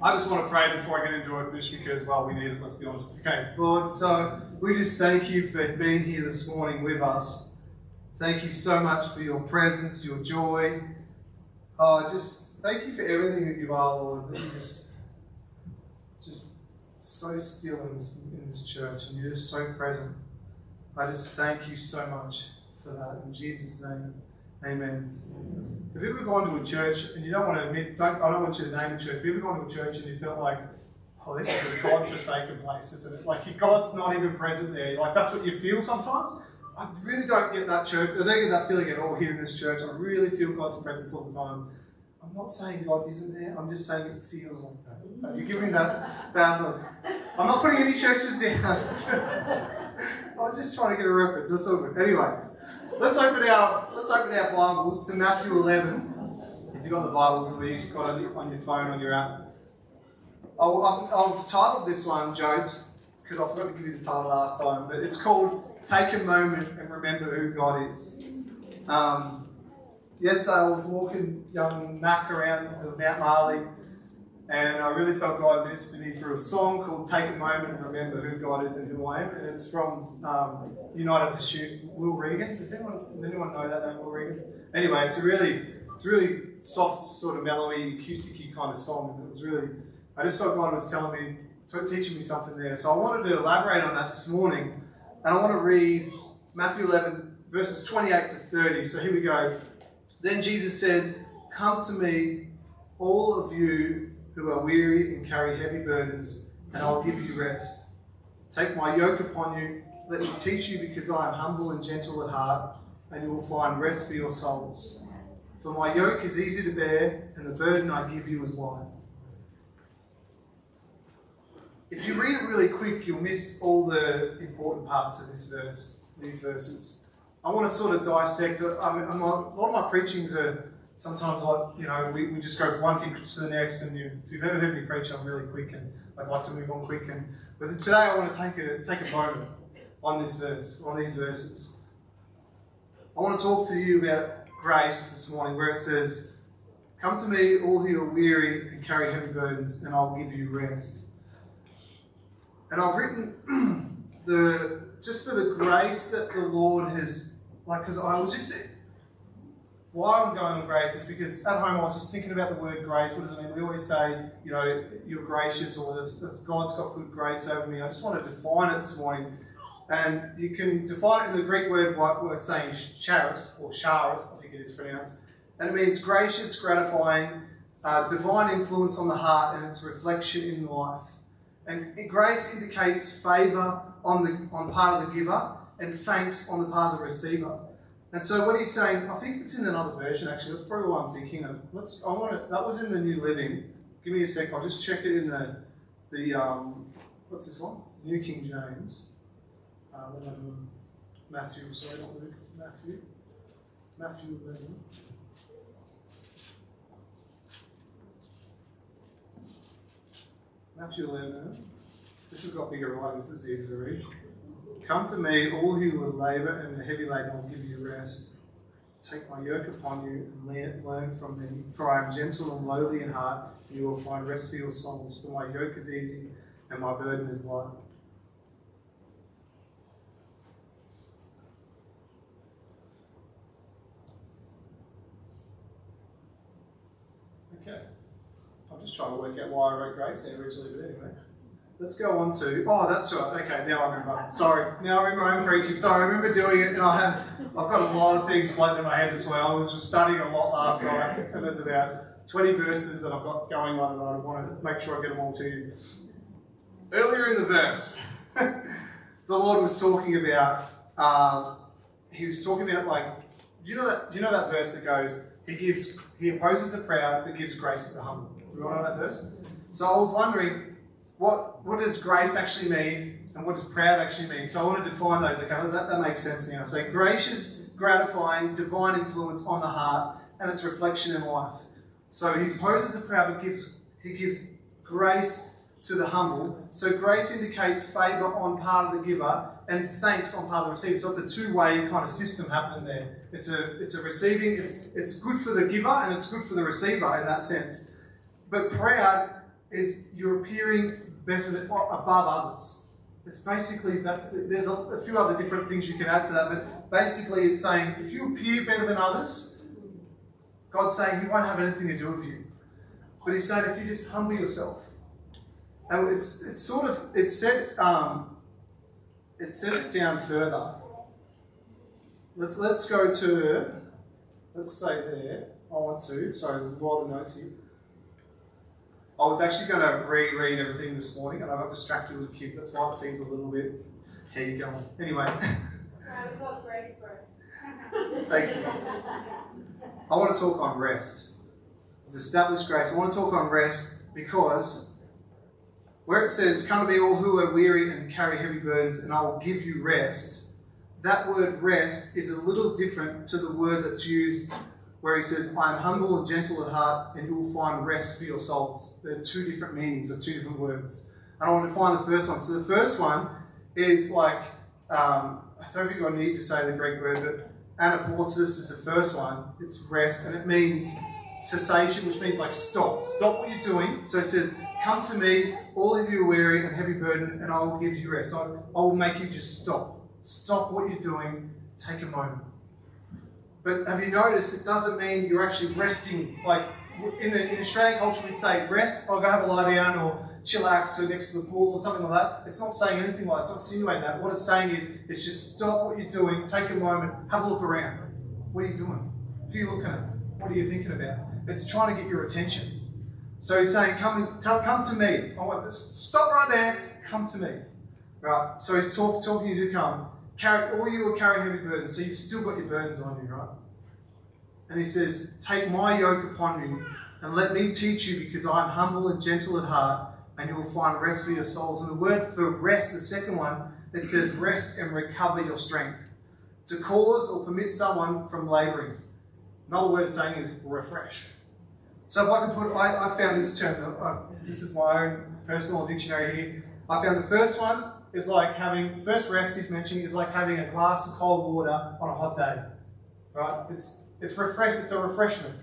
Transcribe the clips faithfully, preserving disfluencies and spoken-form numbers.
I just want to pray before I get into it, just because, well, we need it, let's be honest. Okay, Lord, so we just thank you for being here this morning with us. Thank you so much for your presence, your joy. Oh, just thank you for everything that you are, Lord. That you just, just so still in this, in this church, and you're just so present. I just thank you so much for that. In Jesus' name, amen. Have you ever gone to a church, and you don't want to admit, don't, I don't want you to name a church, have you ever gone to a church and you felt like, oh, this is a God-forsaken place, isn't it? Like, God's not even present there. Like, that's what you feel sometimes. I really don't get that church, I don't get that feeling at all here in this church. I really feel God's presence all the time. I'm not saying God isn't there, I'm just saying it feels like that. You're giving me that bad look. I'm not putting any churches down. I was just trying to get a reference, that's all good. Anyway. Let's open our let's open our Bibles to Matthew eleven. If you've got the Bibles, or you've got it on your phone on your app. I'll, I've, I've titled this one, Jodes, because I forgot to give you the title last time, but it's called Take a Moment and Remember Who God Is. Um, yesterday I was walking young Mac around Mount Marley, and I really felt God ministered me through a song called Take a Moment and Remember Who God Is and Who I Am. And it's from um, United Pursuit, Will Regan. Does anyone, does anyone know that name, Will Regan? Anyway, it's a really it's a really soft, sort of mellowy, acoustic-y kind of song. And it was really, I just felt God was telling me, teaching me something there. So I wanted to elaborate on that this morning. And I want to read Matthew eleven, verses twenty-eight to thirty. So here we go. Then Jesus said, "Come to me, all of you who are weary and carry heavy burdens, and I'll give you rest. Take my yoke upon you, let me teach you, because I am humble and gentle at heart, and you will find rest for your souls. For my yoke is easy to bear, and the burden I give you is light." If you read it really quick, you'll miss all the important parts of this verse, these verses. I want to sort of dissect it. I mean, a lot of my preachings are sometimes, like, you know, we, we just go from one thing to the next, and you, if you've ever heard me preach, I'm really quick, and I'd like to move on quick. And but today I want to take a take a moment on this verse, on these verses. I want to talk to you about grace this morning, where it says, "Come to me, all who are weary and carry heavy burdens, and I'll give you rest." And I've written the just for the grace that the Lord has, like, because I was just. Why I'm going on grace is because at home I was just thinking about the word grace. What does it mean? We always say, you know, you're gracious, or that's, that's God's got good grace over me. I just want to define it this morning. And you can define it in the Greek word by we're saying charis, or charis, I think it is pronounced. And it means gracious, gratifying, uh, divine influence on the heart and its reflection in life. And grace indicates favour on the on part of the giver and thanks on the part of the receiver. And so what he's saying, I think it's in another version actually, that's probably what I'm thinking of. Let's, I want to, that was in the New Living. Give me a sec, I'll just check it in the, the um, what's this one? New King James. Uh, Matthew, sorry, not Luke, Matthew. Matthew eleven. Matthew eleven. This has got bigger writing, this is easy to read. "Come to me, all who will labour and are heavy laden, I will give you rest. Take my yoke upon you and learn from me, for I am gentle and lowly in heart, and you will find rest for your souls. For my yoke is easy and my burden is light." Okay. I'm just trying to work out why I wrote grace there originally, but anyway. Let's go on to, oh, that's right, okay, now I remember. Sorry, now I remember I'm preaching. Sorry, I remember doing it, and I had, I've got a lot of things floating in my head this way. I was just studying a lot last night, and there's about twenty verses that I've got going on, and I want to make sure I get them all to you. Earlier in the verse, the Lord was talking about, uh, he was talking about, like, do you know that, do you know that verse that goes, he gives, he opposes the proud, but gives grace to the humble. Do you know that verse? So I was wondering, What, what does grace actually mean, and what does proud actually mean? So I want to define those. Okay, that, that makes sense now. So gracious, gratifying, divine influence on the heart and its reflection in life. So he opposes the proud, but gives, he gives grace to the humble. So grace indicates favour on part of the giver and thanks on part of the receiver. So it's a two-way kind of system happening there. It's a, it's a receiving, it's, it's good for the giver and it's good for the receiver in that sense. But proud is you're appearing better than, above others. It's basically, that's the, there's a, a few other different things you can add to that, but basically it's saying if you appear better than others, God's saying He won't have anything to do with you. But He's saying if you just humble yourself. And it's it's sort of, it's said, um, it said it down further. Let's let's go to, let's stay there. I want to, sorry, there's a lot of notes here. I was actually going to reread everything this morning and I got distracted with the kids. That's why it seems a little bit, here you go. Anyway. Sorry, we've got grace, bro. Thank you. I want to talk on rest. It's established grace. I want to talk on rest because where it says, come to me all who are weary and carry heavy burdens and I will give you rest, that word rest is a little different to the word that's used where He says, I am humble and gentle at heart and you will find rest for your souls. There are two different meanings of two different words. And I want to find the first one. So the first one is like, um, I don't think I need to say the Greek word, but anaporsis is the first one. It's rest, and it means cessation, which means like stop. Stop what you're doing. So it says, come to me, all of you are weary and heavy burden, and I will give you rest. I, I will make you just stop. Stop what you're doing. Take a moment. But have you noticed it doesn't mean you're actually resting. Like in, the, in Australian culture, we'd say rest, I'll go have a lie down or chillax or next to the pool or something like that. It's not saying anything like that. It's not insinuating that. What it's saying is, it's just stop what you're doing, take a moment, have a look around. What are you doing? Who are you looking at? What are you thinking about? It's trying to get your attention. So He's saying, come, come to me. I want this. Stop right there. Come to me. Right. So He's talk, talking you to come. Carry, all you are carrying heavy burdens, so you've still got your burdens on you, right? And He says, take my yoke upon you and let me teach you because I am humble and gentle at heart and you will find rest for your souls. And the word for rest, the second one, it says rest and recover your strength. To cause or permit someone from labouring. Another word it's saying is refresh. So if I can put, I, I found this term, uh, this is my own personal dictionary here. I found the first one is like having, first rest He's mentioning is like having a glass of cold water on a hot day. Right? It's it's refresh it's a refreshment.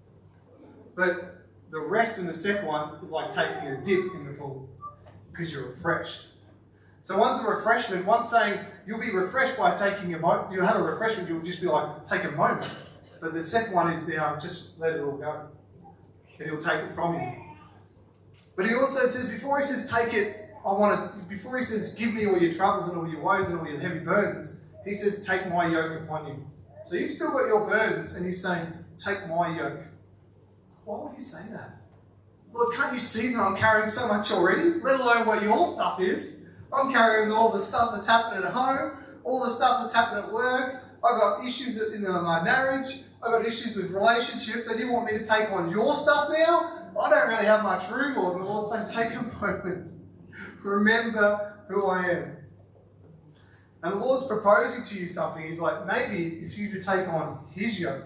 But the rest in the second one is like taking a dip in the pool because you're refreshed. So one's a refreshment, one's saying you'll be refreshed by taking a moment. You'll have a refreshment, you'll just be like, take a moment. But the second one is now just let it all go. And He'll take it from you. But He also says, before He says take it, I want to, before He says give me all your troubles and all your woes and all your heavy burdens, He says take my yoke upon you. So you've still got your burdens and He's saying take my yoke. Why would He say that? Look, can't you see that I'm carrying so much already? Let alone what your stuff is. I'm carrying all the stuff that's happening at home, all the stuff that's happening at work. I've got issues in my marriage. I've got issues with relationships. And you want me to take on your stuff now? I don't really have much room, Lord. And the Lord's saying, take a moment. Remember who I am. And the Lord's proposing to you something. He's like, maybe if you could take on His yoke.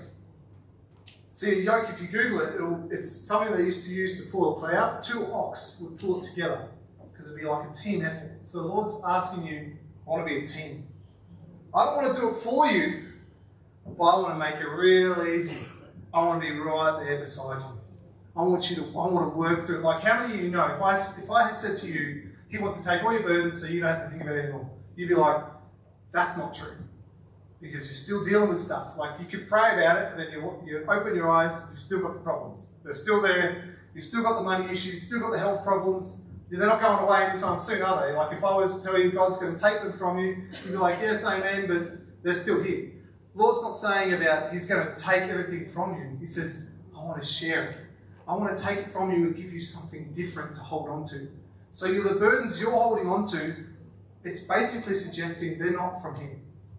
See, a yoke, if you Google it, it'll, it's something they used to use to pull a plough. Two ox would pull it together because it'd be like a team effort. So the Lord's asking you, I want to be a team. I don't want to do it for you, but I want to make it real easy. I want to be right there beside you. I want you to, I want to work through it. Like how many of you know, if I, if I had said to you, He wants to take all your burdens so you don't have to think about it anymore, you'd be like, that's not true. Because you're still dealing with stuff. Like you could pray about it and then you, you open your eyes, you've still got the problems. They're still there. You've still got the money issues, you've still got the health problems. They're not going away anytime soon, are they? Like if I was to tell you God's going to take them from you, you'd be like, yes, amen, but they're still here. The Lord's not saying about He's going to take everything from you. He says, I want to share it. I want to take it from you and give you something different to hold on to. So you're, the burdens you're holding on to, it's basically suggesting they're not from Him.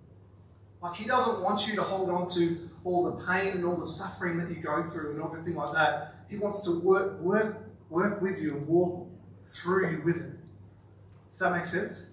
Like He doesn't want you to hold on to all the pain and all the suffering that you go through and everything like that. He wants to work, work, work with you and walk through you with it. Does that make sense?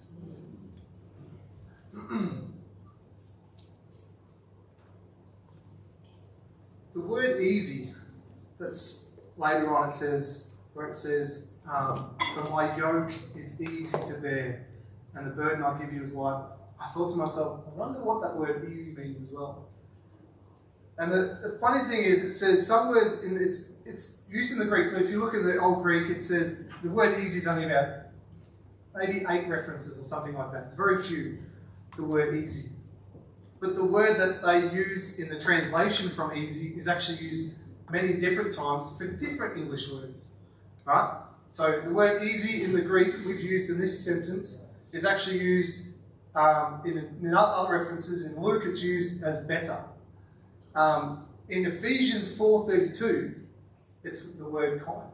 The word easy, that's later on it says, where it says, um, for my yoke is easy to bear and the burden I give you is light. I thought to myself, I wonder what that word easy means as well. And the, the funny thing is, it says some word, in, it's, it's used in the Greek. So if you look at the Old Greek, it says the word easy is only about maybe eight references or something like that. It's very few, the word easy. But the word that they use in the translation from easy is actually used many different times for different English words, right? So the word easy in the Greek we've used in this sentence is actually used um, in, in other references. In Luke, it's used as better. Um, in Ephesians four thirty-two, it's the word kind.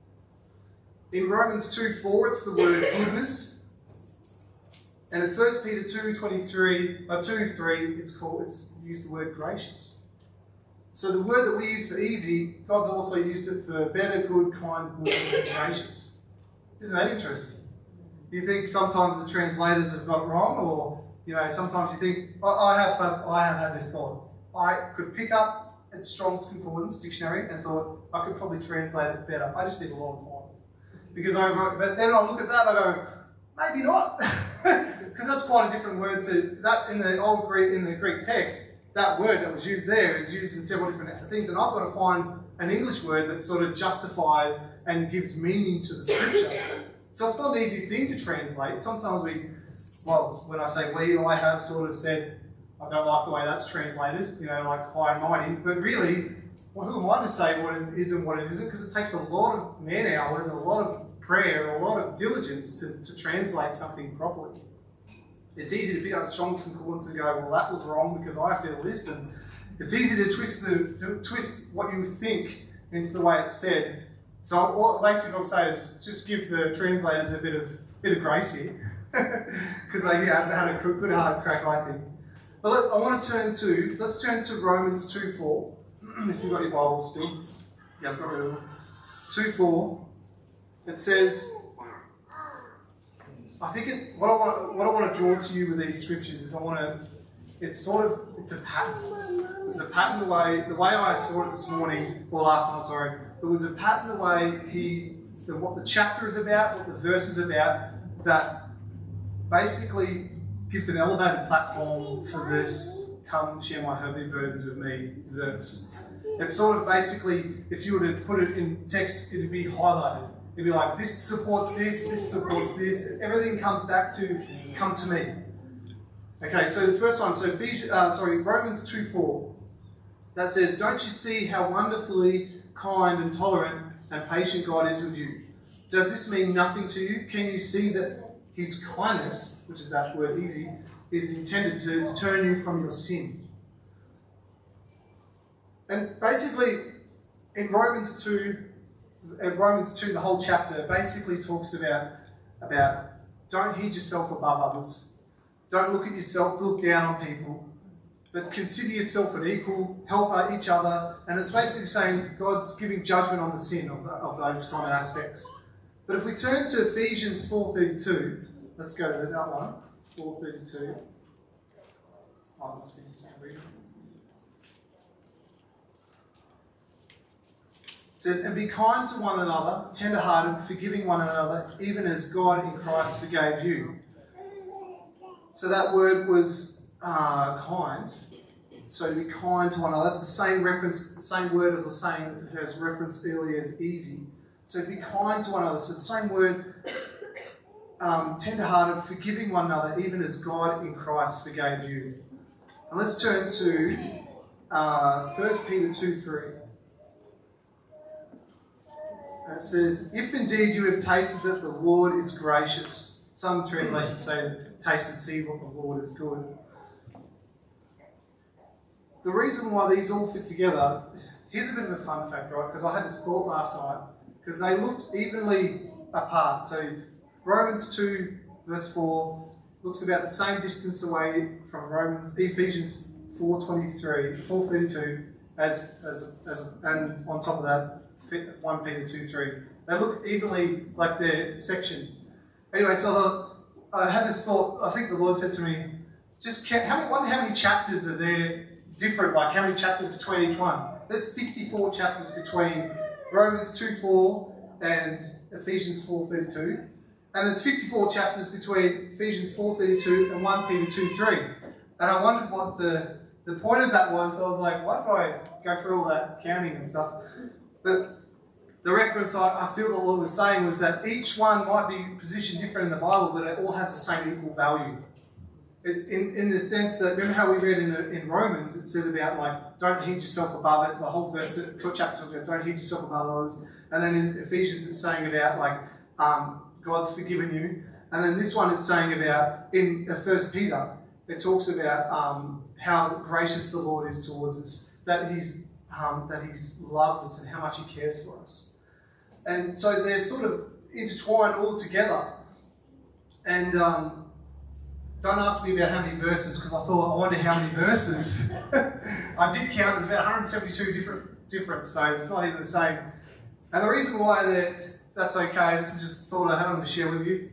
In Romans two four, it's the word goodness. And in First Peter two twenty-three, or two three, it's called it's used the word gracious. So the word that we use for easy, God's also used it for better, good, kind, goodness, and gracious. Isn't that interesting? Do you think sometimes the translators have got it wrong, or you know, sometimes you think, I, I have I have had this thought. I could pick up at Strong's Concordance dictionary and thought I could probably translate it better. I just need a long time. Because I wrote, but then I look at that and I go, maybe not. Because that's quite a different word to that in the old Greek in the Greek text. That word that was used there is used in several different things, and I've got to find an English word that sort of justifies and gives meaning to the scripture. So it's not an easy thing to translate. Sometimes we, well, when I say we, I have sort of said, I don't like the way that's translated, you know, like high and mighty, but really, well, who am I to say what it is and what it isn't? Because it takes a lot of man hours and a lot of prayer and a lot of diligence to, to translate something properly. It's easy to pick up Strong's Concordance and go, well, that was wrong because I feel this, and it's easy to twist the to twist what you think into the way it's said. So all, basically what I'm saying is just give the translators a bit of bit of grace here, because they have had a good hard crack, I think. But let's, I want to turn to let's turn to Romans two four. If you've got your Bible still, yeah, I've got it. two four. It says, I think it, what I want what I want to draw to you with these scriptures is I want to. It's sort of it's a pattern. It's a pattern the way the way I saw it this morning or last night. Sorry, it was a pattern the way he the, what the chapter is about, what the verse is about. That basically gives an elevated platform for this "Come share my heavy burdens with me" verse. It's sort of basically, if you were to put it in text, it'd be highlighted. It'd be like, this supports this, this supports this. Everything comes back to, come to me. Okay, so the first one, so Ephesians, uh, sorry, Romans two four. That says, don't you see how wonderfully kind and tolerant and patient God is with you? Does this mean nothing to you? Can you see that his kindness, which is that word easy, is intended to turn you from your sin? And basically, in Romans two, in Romans two, the whole chapter basically talks about, about don't heed yourself above others. Don't look at yourself, look down on people, but consider yourself an equal, help each other. And it's basically saying God's giving judgment on the sin of, the, of those kind of aspects. But if we turn to Ephesians four thirty-two, let's go to that one, four thirty-two. Oh, it must be this one reading. It says, and be kind to one another, tender-hearted, forgiving one another, even as God in Christ forgave you. So that word was uh, kind. So to be kind to one another. That's the same reference, the same word as I was saying, as referenced earlier as easy. So be kind to one another. So the same word, um, tender-hearted, forgiving one another, even as God in Christ forgave you. And let's turn to uh, First Peter two three. It says, if indeed you have tasted that the Lord is gracious. Some translations say, taste and see what the Lord is good. The reason why these all fit together, here's a bit of a fun fact, right? Because I had this thought last night, because they looked evenly apart. So Romans two, verse four, looks about the same distance away from Romans, Ephesians four twenty-three, four thirty-two, as, as, as, and on top of that, First Peter two three. They look evenly like they're sectioned. Anyway, so the, I had this thought. I think the Lord said to me, just count, how many, wonder how many chapters are there different, like how many chapters between each one? There's fifty-four chapters between Romans two four and Ephesians four thirty-two. And there's fifty-four chapters between Ephesians four thirty-two and First Peter two three. And I wondered what the, the point of that was. I was like, why did I go through all that counting and stuff? But the reference I, I feel the Lord was saying was that each one might be positioned different in the Bible, but it all has the same equal value. It's in, in the sense that, remember how we read in, in Romans, it said about like, don't heed yourself above it. The whole verse, chapter talks about don't heed yourself above others. And then in Ephesians it's saying about like, um, God's forgiven you. And then this one it's saying about, in First Peter, it talks about um, how gracious the Lord is towards us, that He's um, that He loves us and how much He cares for us. And so they're sort of intertwined all together. And um, don't ask me about how many verses, because I thought, I wonder how many verses. I did count, there's about one hundred seventy-two different, different, so it's not even the same. And the reason why that that's okay, this is just a thought I had on to share with you.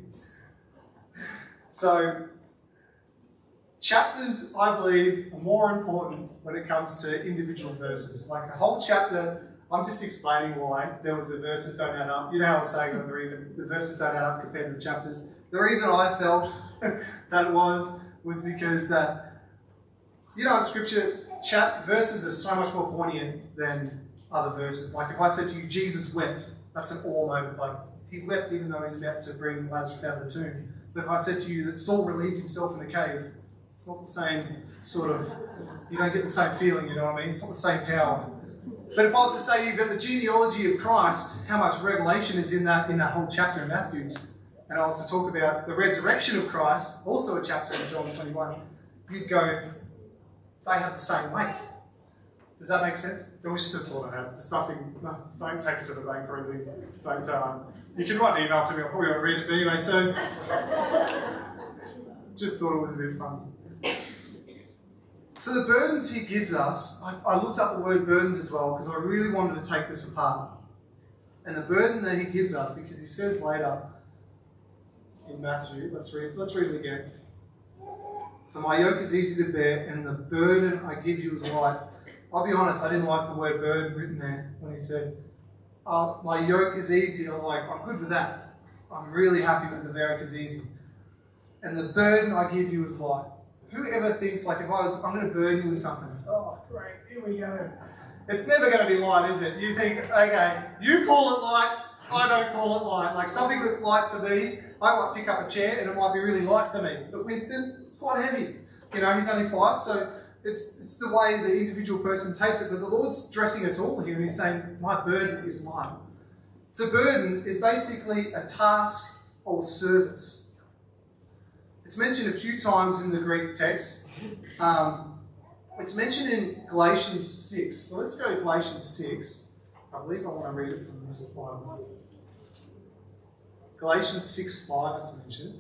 So, chapters, I believe, are more important when it comes to individual verses. Like a whole chapter, I'm just explaining why there was the verses don't add up. You know how I was saying that even the verses don't add up compared to the chapters. The reason I felt that was was because that, you know, in Scripture, chap verses are so much more poignant than other verses. Like if I said to you, Jesus wept, that's an awe moment. Like he wept even though he's about to bring Lazarus out of the tomb. But if I said to you that Saul relieved himself in a cave, it's not the same sort of, you don't get the same feeling, you know what I mean? It's not the same power. But if I was to say to you about the genealogy of Christ, how much revelation is in that in that whole chapter in Matthew, and I was to talk about the resurrection of Christ, also a chapter in John twenty-one, you'd go, they have the same weight. Does that make sense? It was just a thought I had. There's nothing, no, don't take it to the bank or anything. Don't, um, you can write an email to me, I'll probably won't read it, but anyway, so just thought it was a bit fun. So the burdens he gives us, I, I looked up the word burdened as well because I really wanted to take this apart. And the burden that he gives us, because he says later in Matthew, let's read, let's read it again. So my yoke is easy to bear and the burden I give you is light. I'll be honest, I didn't like the word burden written there when he said, uh, my yoke is easy. I was like, I'm good with that. I'm really happy with the yoke is easy. And the burden I give you is light. Whoever thinks, like, if I was, I'm going to burden you with something. Oh, great, here we go. It's never going to be light, is it? You think, okay, you call it light, I don't call it light. Like, something that's light to me, I might pick up a chair and it might be really light to me. But Winston, quite heavy. You know, he's only five, so it's, it's the way the individual person takes it. But the Lord's dressing us all here and he's saying, my burden is light. So burden is basically a task or service. It's mentioned a few times in the Greek text. Um, it's mentioned in Galatians six. So let's go to Galatians six. I believe I want to read it from this Bible. Galatians six five, it's mentioned.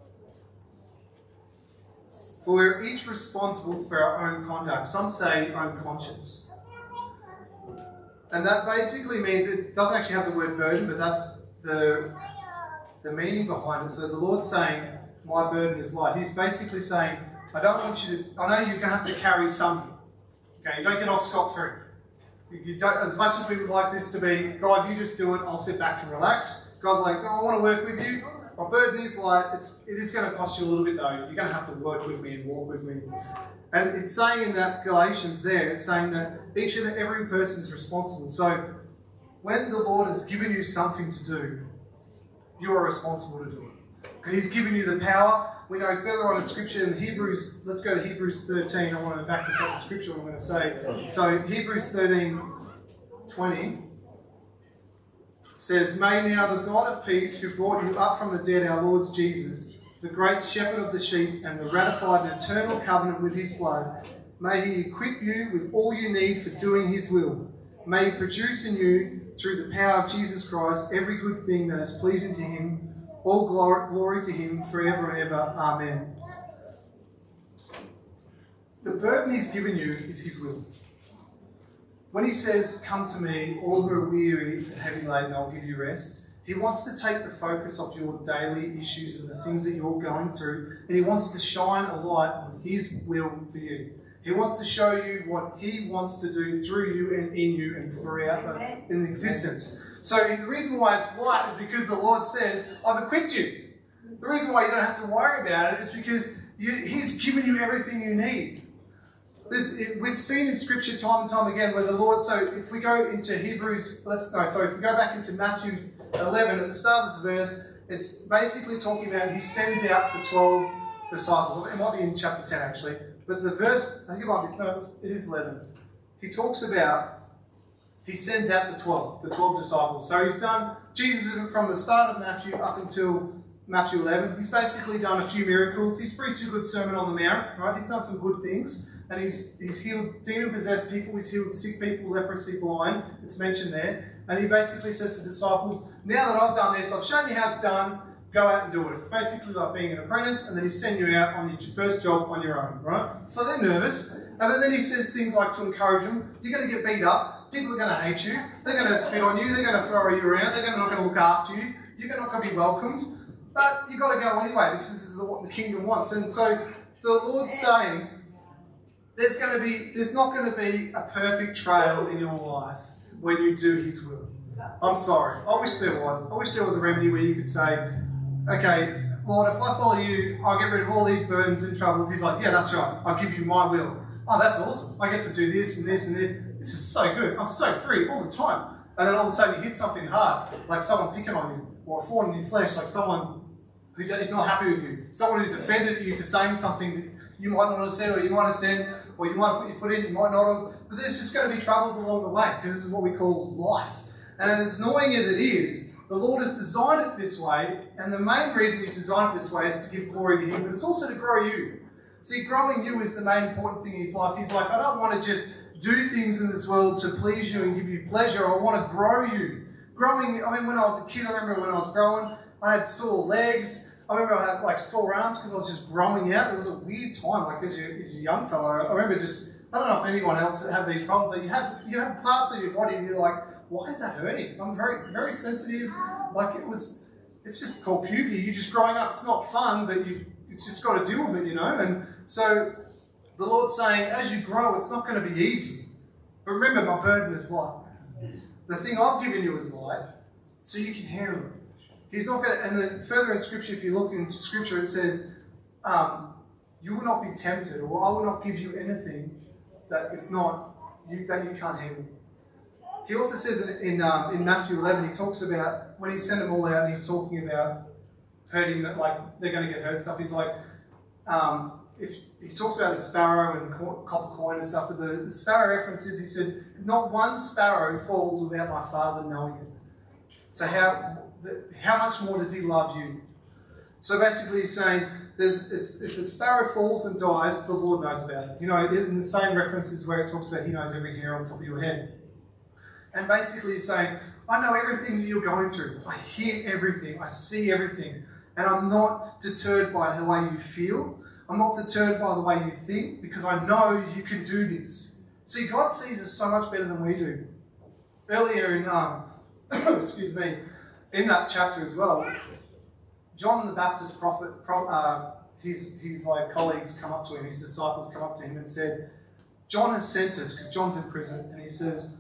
For we're each responsible for our own conduct. Some say own conscience. And that basically means, it doesn't actually have the word burden, but that's the, the meaning behind it. So the Lord's saying, my burden is light. He's basically saying, I don't want you to, I know you're going to have to carry something. Okay, you don't get off scot-free. You don't, as much as we would like this to be, God, you just do it, I'll sit back and relax. God's like, no, I want to work with you. My burden is light. It's, it is going to cost you a little bit though. You're going to have to work with me and walk with me. And it's saying in that Galatians there, it's saying that each and every person is responsible. So when the Lord has given you something to do, you are responsible to do it. He's given you the power. We know further on in Scripture in Hebrews, let's go to Hebrews thirteen. I want to back this up in Scripture, I'm going to say. So Hebrews thirteen twenty says, may now the God of peace, who brought you up from the dead, our Lord Jesus, the great shepherd of the sheep, and the ratified and eternal covenant with his blood, may he equip you with all you need for doing his will. May he produce in you, through the power of Jesus Christ, every good thing that is pleasing to him. All glory, glory to him forever and ever. Amen. The burden he's given you is his will. When he says, come to me, all who are weary and heavy laden, I'll give you rest, he wants to take the focus of your daily issues and the things that you're going through, and he wants to shine a light on his will for you. He wants to show you what he wants to do through you and in you and throughout in existence. So the reason why it's light is because the Lord says, I've equipped you. The reason why you don't have to worry about it is because you, he's given you everything you need. There's, it, we've seen in Scripture time and time again where the Lord, so if we go into Hebrews, let's no, sorry, if we go back into Matthew eleven, at the start of this verse, it's basically talking about he sends out the twelve disciples. It might be in chapter ten actually, but the verse, I think it might be, no, it is eleven. He talks about, he sends out the twelve, the twelve disciples. So he's done, Jesus from the start of Matthew up until Matthew eleven, he's basically done a few miracles. He's preached a good sermon on the mount, right? He's done some good things. And he's, he's healed demon-possessed people, he's healed sick people, leprosy, blind, it's mentioned there. And he basically says to the disciples, now that I've done this, I've shown you how it's done, go out and do it. It's basically like being an apprentice, and then he sends you out on your first job on your own, right? So they're nervous. And then he says things like to encourage them, you're going to get beat up, people are going to hate you, they're going to spit on you, they're going to throw you around, they're not going to look after you, you're not going to be welcomed. But you've got to go anyway, because this is what the kingdom wants. And so the Lord's saying, There's going to be, there's not going to be a perfect trail in your life when you do His will. I'm sorry. I wish there was. I wish there was a remedy where you could say, okay, Lord, if I follow you, I'll get rid of all these burdens and troubles. He's like, yeah, that's right. I'll give you my will. Oh, that's awesome. I get to do this and this and this. This is so good. I'm so free all the time. And then all of a sudden you hit something hard, like someone picking on you, or a thorn in your flesh, like someone who is not happy with you, someone who's offended at you for saying something that you might not have said, or you might have said, or you might have put your foot in, you might not have. But there's just going to be troubles along the way, because this is what we call life. And as annoying as it is, the Lord has designed it this way, and the main reason He's designed it this way is to give glory to Him, but it's also to grow you. See, growing you is the main important thing in His life. He's like, I don't want to just do things in this world to please you and give you pleasure. I want to grow you. Growing, I mean, when I was a kid, I remember when I was growing, I had sore legs. I remember I had like sore arms because I was just growing out. It was a weird time, like as, you, as a young fellow. I remember just, I don't know if anyone else had these problems. Like you have, you have parts of your body that you're like, why is that hurting? I'm very, very sensitive. Like it was, it's just called puberty. You're just growing up. It's not fun, but you, it's just got to deal with it, you know. And so the Lord's saying, as you grow, it's not going to be easy. But remember, my burden is light. The thing I've given you is light, so you can handle it. He's not going to, and then further in Scripture, if you look into Scripture, it says, um, you will not be tempted, or I will not give you anything that is not, you, that you can't handle. He also says in, in, um, in Matthew eleven, he talks about, when he sent them all out, and he's talking about hurting, that like they're going to get hurt and stuff, he's like, um, if he talks about a sparrow and co- copper coin and stuff, but the, the sparrow references, he says, not one sparrow falls without my Father knowing it. So how, the, how much more does He love you? So basically he's saying, there's, it's, if the sparrow falls and dies, the Lord knows about it. You know, in the same references where it talks about He knows every hair on top of your head. And basically he's saying, I know everything that you're going through. I hear everything. I see everything. And I'm not deterred by the way you feel. I'm not deterred by the way you think, because I know you can do this. See, God sees us so much better than we do. Earlier in, um, excuse me, in that chapter as well, John the Baptist prophet, uh, his, his like colleagues come up to him, his disciples come up to him and said, John has sent us, because John's in prison, and he says,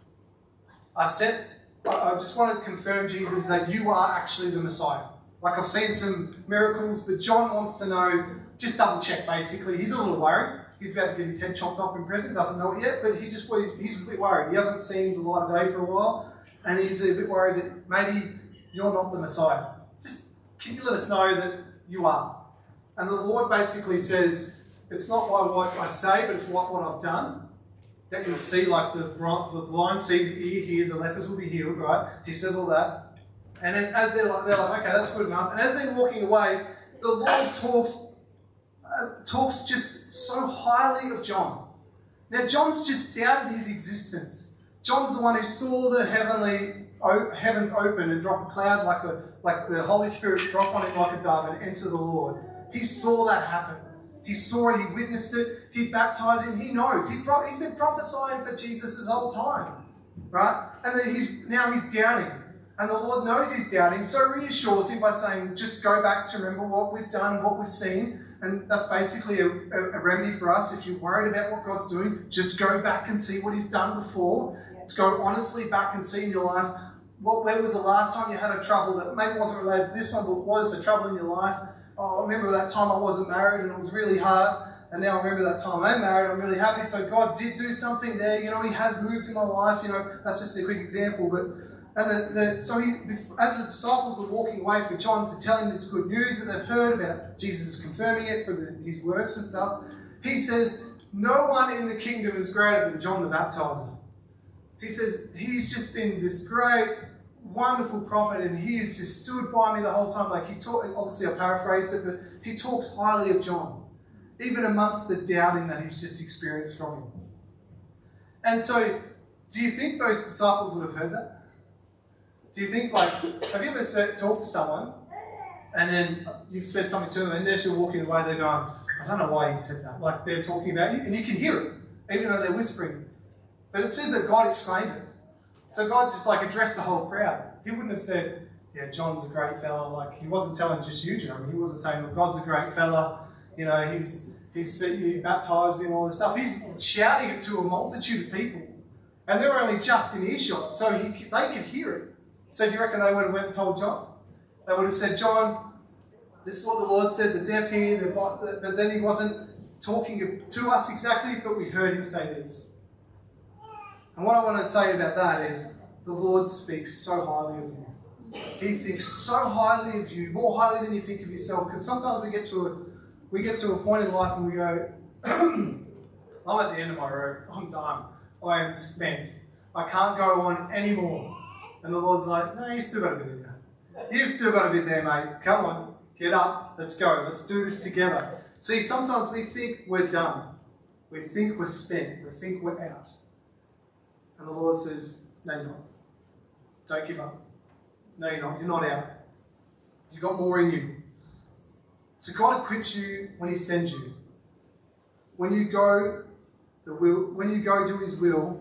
I've sent, I just want to confirm, Jesus, that you are actually the Messiah. Like I've seen some miracles, but John wants to know, just double check basically. He's a little worried. He's about to get his head chopped off in prison, doesn't know it yet, but he just he's a bit worried. He hasn't seen the light of day for a while, and he's a bit worried that maybe you're not the Messiah. Just, can you let us know that you are? And the Lord basically says, it's not by what I say, but it's what, what I've done. That you'll see, like the, the blind see, the ear hear, the lepers will be healed, right? He says all that. And then as they're like, they're like, okay, that's good enough. And as they're walking away, the Lord talks, uh, talks just so highly of John. Now, John's just doubted his existence. John's the one who saw the heavenly heavens open and drop a cloud like a like the Holy Spirit drop on him like a dove and enter the Lord. He saw that happen. He saw it, he witnessed it, he baptized him, he knows. He pro- he's been prophesying for Jesus this whole time, right? And then he's now he's doubting. And the Lord knows he's doubting, so reassures him by saying, just go back to remember what we've done, what we've seen. And that's basically a, a, a remedy for us. If you're worried about what God's doing, just go back and see what He's done before. Let's go honestly back and see in your life, what, where was the last time you had a trouble that maybe wasn't related to this one, but was a trouble in your life? Oh, I remember that time I wasn't married and it was really hard. and now I remember that time I'm married, I'm really happy. So God did do something there, you know, He has moved in my life, you know, that's just a quick example. But and the, the so he, as the disciples are walking away from John to tell him this good news that they've heard about Jesus confirming it for the, his works and stuff, he says, no one in the kingdom is greater than John the Baptizer. He says, he's just been this great, wonderful prophet, and he has just stood by me the whole time. Like he talked, obviously I paraphrased it, but he talks highly of John, even amongst the doubting that he's just experienced from him. And so, do you think those disciples would have heard that? Do you think, like, have you ever said, talked to someone and then you've said something to them and as you're walking away, they're going, I don't know why you said that. Like, they're talking about you and you can hear it, even though they're whispering. But it says that God exclaimed it. So God just, like, addressed the whole crowd. He wouldn't have said, yeah, John's a great fella. Like, he wasn't telling just you, John. He wasn't saying, well, God's a great fella. You know, he's, he's he baptised me and all this stuff. He's shouting it to a multitude of people. And they were only just in earshot, so he, they could hear it. So do you reckon they would have went and told John? They would have said, John, this is what the Lord said, the deaf hear, the blind, but then he wasn't talking to us exactly, but we heard him say this. And what I want to say about that is, the Lord speaks so highly of you. He thinks so highly of you, more highly than you think of yourself, because sometimes we get to a, we get to a point in life and we go, I'm at the end of my rope, I'm done, I am spent, I can't go on anymore. And the Lord's like, no, you've still got a bit in you. You've still got a bit there, mate. Come on, get up, let's go, let's do this together. See, sometimes we think we're done. We think we're spent. We think we're out. And the Lord says, no, you're not. Don't give up. No, you're not. You're not out. You've got more in you. So God equips you when He sends you. When you go, the will, when you go do His will,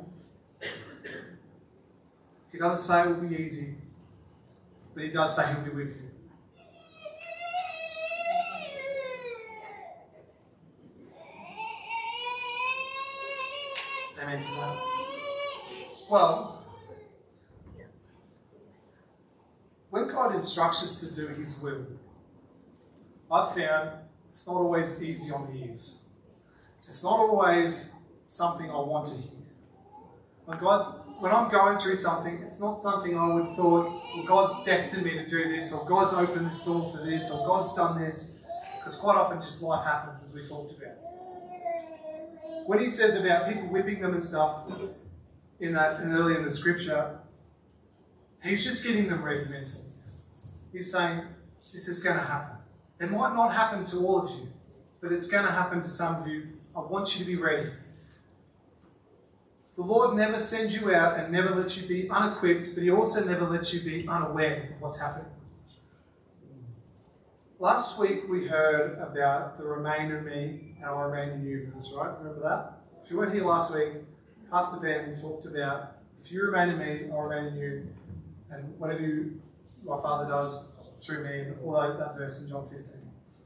He doesn't say it will be easy, but He does say He'll be with you. Amen to that. Well, when God instructs us to do His will, I've found it's not always easy on the ears. It's not always something I want to hear. When God When I'm going through something, it's not something I would have thought, well, God's destined me to do this, or God's opened this door for this, or God's done this. Because quite often just life happens, as we talked about. When He says about people whipping them and stuff, in that and earlier in the scripture, He's just getting them ready mentally. He's saying, this is going to happen. It might not happen to all of you, but it's going to happen to some of you. I want you to be ready. The Lord never sends you out and never lets you be unequipped, but He also never lets you be unaware of what's happening. Last week we heard about the remain in me and I'll remain in you verse, right? Remember that? If you weren't here last week, Pastor Ben talked about, if you remain in me, I'll remain in you, and whatever you, my Father does through me, and all that, that verse in John fifteen.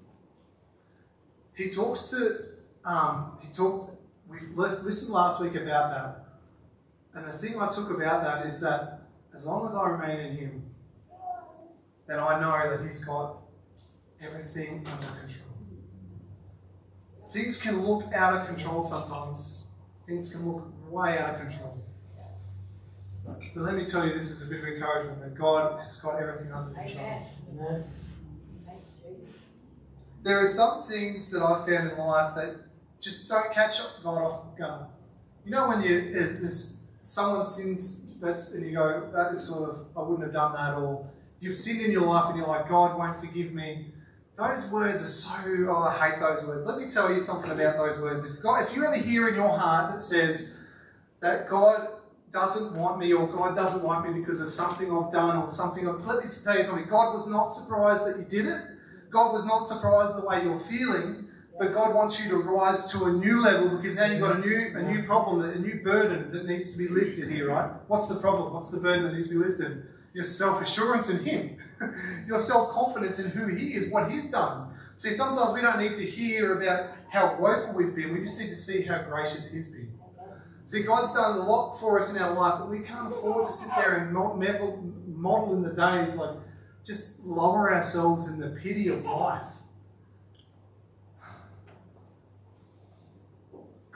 He talks to, um, he talked, we listened last week about that. And the thing I took about that is that as long as I remain in Him, then I know that He's got everything under control. Things can look out of control sometimes. Things can look way out of control. But let me tell you, this is a bit of encouragement that God has got everything under control. Amen. There are some things that I've found in life that just don't catch God off guard. You know when you there's someone sins that's and you go, that is sort of, I wouldn't have done that, or you've sinned in your life and you're like, God won't forgive me. Those words are so, oh, I hate those words. Let me tell you something about those words. If, God, if you ever hear in your heart that says that God doesn't want me or God doesn't like me because of something I've done or something, I've, let me tell you something. God was not surprised that you did it. God was not surprised the way you're feeling. But God wants you to rise to a new level because now you've got a new a new problem, a new burden that needs to be lifted here, right? What's the problem? What's the burden that needs to be lifted? Your self-assurance in Him. Your self-confidence in who He is, what He's done. See, sometimes we don't need to hear about how woeful we've been. We just need to see how gracious He's been. See, God's done a lot for us in our life, but we can't afford to sit there and not model in the days, like just lower ourselves in the pity of life.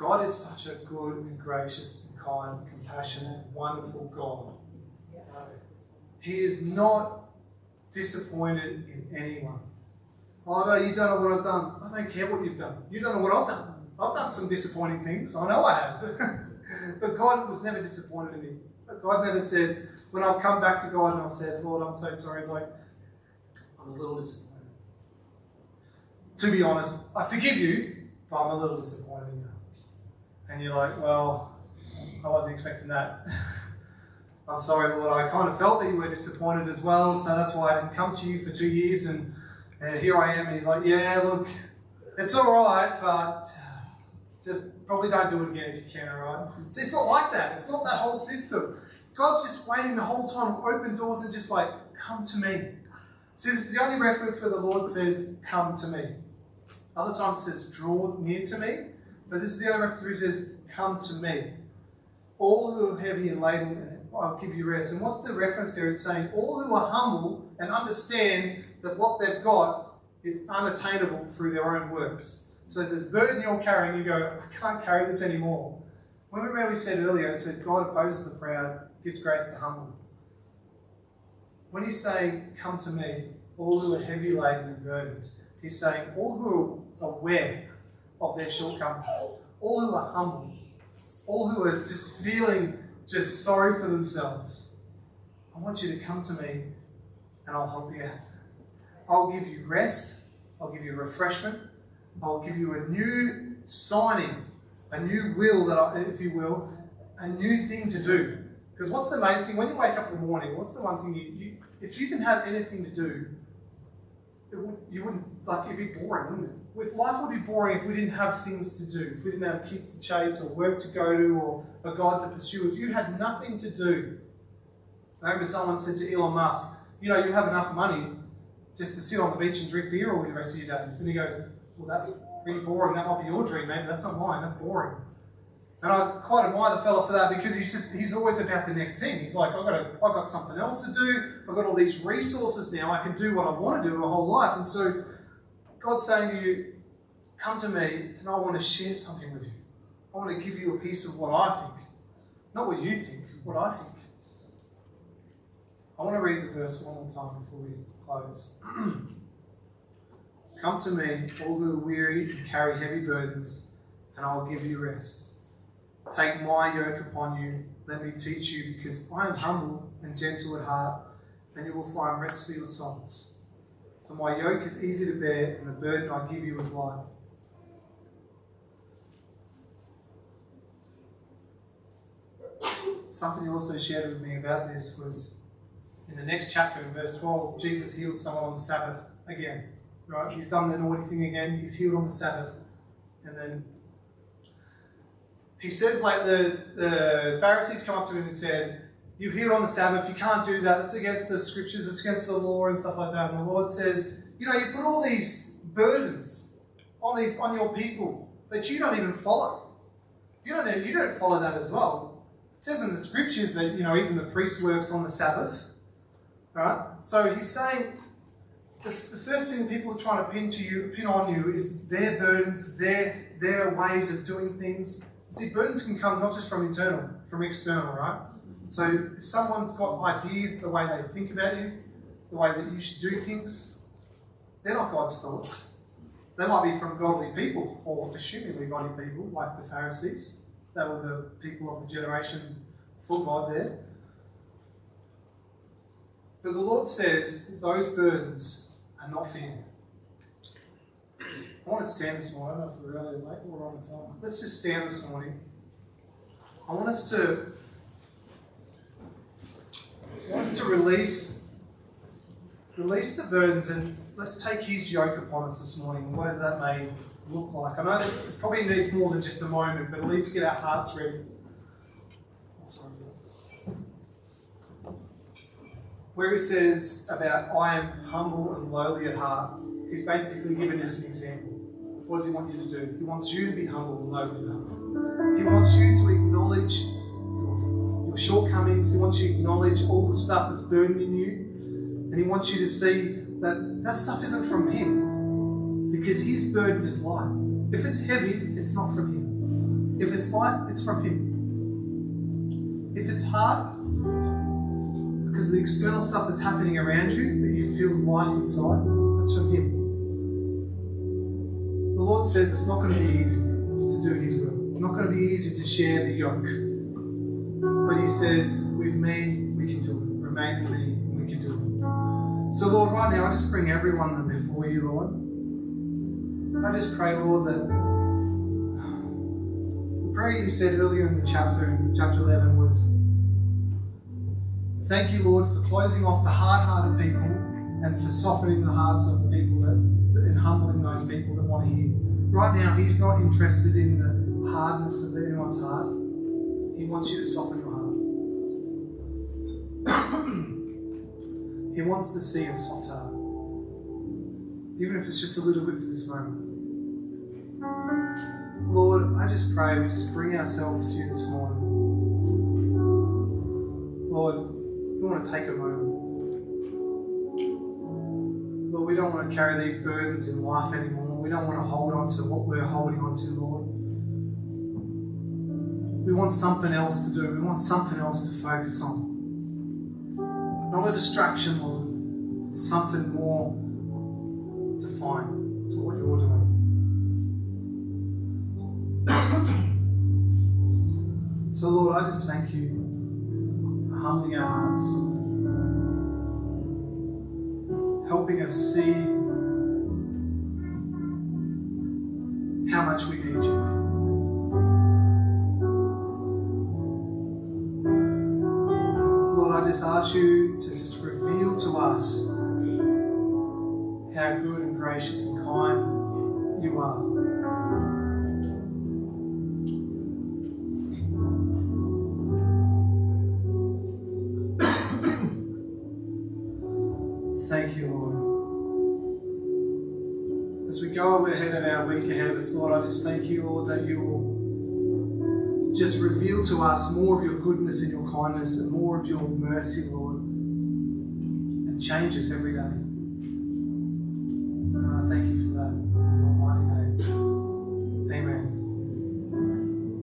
God is such a good and gracious and kind, compassionate, wonderful God. He is not disappointed in anyone. Oh no, you don't know what I've done. I don't care what you've done. You don't know what I've done. I've done some disappointing things. I know I have. But God was never disappointed in me. But God never said, when I've come back to God and I've said, Lord, I'm so sorry, He's like, I'm a little disappointed. To be honest, I forgive you, but I'm a little disappointed in you. And you're like, well, I wasn't expecting that. I'm sorry, Lord, I kind of felt that you were disappointed as well, so that's why I didn't come to you for two years, and, and here I am. And He's like, yeah, look, it's all right, but just probably don't do it again if you can, all right? So it's not like that. It's not that whole system. God's just waiting the whole time, open doors, and just like, come to me. See, this is the only reference where the Lord says, come to me. Other times it says, draw near to me, but this is the only reference where He says, come to me. All who are heavy and laden, and I'll give you rest. And what's the reference there? It's saying all who are humble and understand that what they've got is unattainable through their own works. So there's burden you're carrying, you go, I can't carry this anymore. Remember we said earlier, it said God opposes the proud, gives grace to the humble. When He's saying, come to me, all who are heavy laden and burdened, He's saying all who are aware of their shortcomings, all who are humble, all who are just feeling just sorry for themselves. I want you to come to me and I'll help you out. I'll give you rest. I'll give you refreshment. I'll give you a new signing, a new will, that I, if you will, a new thing to do. Because what's the main thing? When you wake up in the morning, what's the one thing you, you if you didn't have anything to do, it would, you wouldn't, like, it'd be boring, wouldn't it? If life would be boring if we didn't have things to do, if we didn't have kids to chase or work to go to or a God to pursue, if you had nothing to do. I remember someone said to Elon Musk, you know, you have enough money just to sit on the beach and drink beer all the rest of your days. And he goes, well, that's pretty boring. That might be your dream, mate. That's not mine. That's boring. And I quite admire the fella for that because he's just, he's always about the next thing. He's like, I've got, to, I've got something else to do. I've got all these resources now. I can do what I want to do my whole life. And so God's saying to you, come to me and I want to share something with you. I want to give you a piece of what I think. Not what you think, what I think. I want to read the verse one more time before we close. Come to me, all who are weary and carry heavy burdens, and I will give you rest. Take my yoke upon you, let me teach you, because I am humble and gentle at heart, and you will find rest for your souls. For my yoke is easy to bear, and the burden I give you is light. Something he also shared with me about this was in the next chapter, in verse twelve, Jesus heals someone on the Sabbath again. Right? He's done the naughty thing again, he's healed on the Sabbath, and then he says, like, the, the Pharisees come up to him and said, you've healed on the Sabbath, you can't do that, that's against the scriptures, it's against the law and stuff like that. And the Lord says, you know, you put all these burdens on these on your people that you don't even follow. You don't, you don't follow that as well. It says in the scriptures that, you know, even the priest works on the Sabbath. Right? So he's saying the, the first thing people are trying to pin to you, pin on you is their burdens, their, their ways of doing things. See, burdens can come not just from internal, from external, right? So if someone's got ideas, the way they think about you, the way that you should do things, they're not God's thoughts. They might be from godly people, or assumingly godly people, like the Pharisees. They were the people of the generation before God there. But the Lord says that those burdens are not for you. I want to stand this morning. I don't know if we're early or late. We're on the time. Let's just stand this morning. I want us to, I want us to release, release the burdens, and let's take His yoke upon us this morning, whatever that may look like. I know this probably needs more than just a moment, but at least get our hearts ready. Oh, sorry. Where he says about, I am humble and lowly at heart, he's basically given us an example. What does he want you to do? He wants you to be humble and lowly at heart. He wants you to acknowledge your, your shortcomings. He wants you to acknowledge all the stuff that's burdening you. And he wants you to see that that stuff isn't from him, because his burden is light. If it's heavy, it's not from him. If it's light, it's from Him. If it's hard, because of the external stuff that's happening around you, but you feel light inside, that's from Him. The Lord says it's not going to be easy to do His will. It's not going to be easy to share the yoke. But He says, with me, we can do it. Remain with me, and we can do it. So Lord, right now, I just bring everyone before you, Lord. I just pray, Lord, that the prayer you said earlier in the chapter, in chapter eleven, was thank you, Lord, for closing off the hard-hearted people and for softening the hearts of the people that, and humbling those people that want to hear. Right now, He's not interested in the hardness of anyone's heart. He wants you to soften your heart. He wants to see a soft heart, even if it's just a little bit for this moment. Lord, I just pray we just bring ourselves to you this morning. Lord, we want to take a moment. Lord, we don't want to carry these burdens in life anymore. We don't want to hold on to what we're holding on to, Lord. We want something else to do. We want something else to focus on. Not a distraction, Lord. It's something more defined to what you're doing. So, Lord, I just thank you for humbling our hearts, helping us see how much we need you. Lord, I just ask you to just reveal to us how good and gracious and kind you are. Thank you, Lord. As we go ahead of our week ahead of us, Lord, I just thank you, Lord, that you will just reveal to us more of your goodness and your kindness and more of your mercy, Lord, and change us every day.